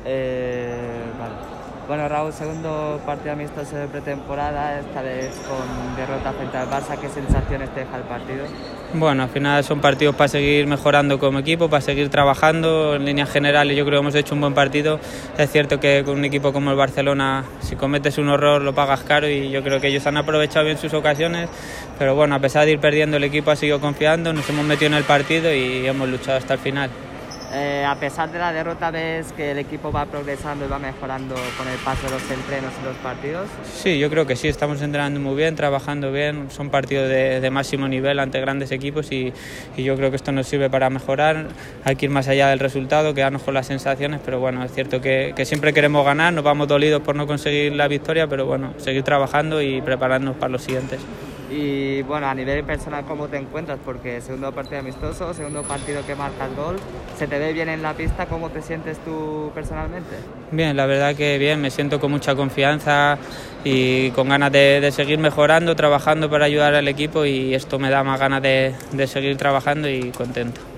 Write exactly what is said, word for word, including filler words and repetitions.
Eh, vale. Bueno, Raúl, segundo partido amistoso de pretemporada, esta vez con derrota frente al Barça. ¿Qué sensaciones te deja el partido? Bueno, al final son partidos para seguir mejorando como equipo, para seguir trabajando. En líneas generales yo creo que hemos hecho un buen partido. Es cierto que con un equipo como el Barcelona, si cometes un error lo pagas caro, y yo creo que ellos han aprovechado bien sus ocasiones, pero bueno, a pesar de ir perdiendo, el equipo ha seguido confiando, nos hemos metido en el partido y hemos luchado hasta el final. Eh, a pesar de la derrota, ¿ves que el equipo va progresando y va mejorando con el paso de los entrenos y los partidos? Sí, yo creo que sí, estamos entrenando muy bien, trabajando bien, son partidos de, de máximo nivel ante grandes equipos y, y yo creo que esto nos sirve para mejorar. Hay que ir más allá del resultado, quedarnos con las sensaciones, pero bueno, es cierto que, que siempre queremos ganar, nos vamos dolidos por no conseguir la victoria, pero bueno, seguir trabajando y prepararnos para los siguientes. Y bueno, a nivel personal, ¿cómo te encuentras? Porque segundo partido amistoso, segundo partido que marcas gol, se te ve bien en la pista. ¿Cómo te sientes tú personalmente? Bien, la verdad que bien, me siento con mucha confianza y con ganas de, de seguir mejorando, trabajando para ayudar al equipo, y esto me da más ganas de, de seguir trabajando y contento.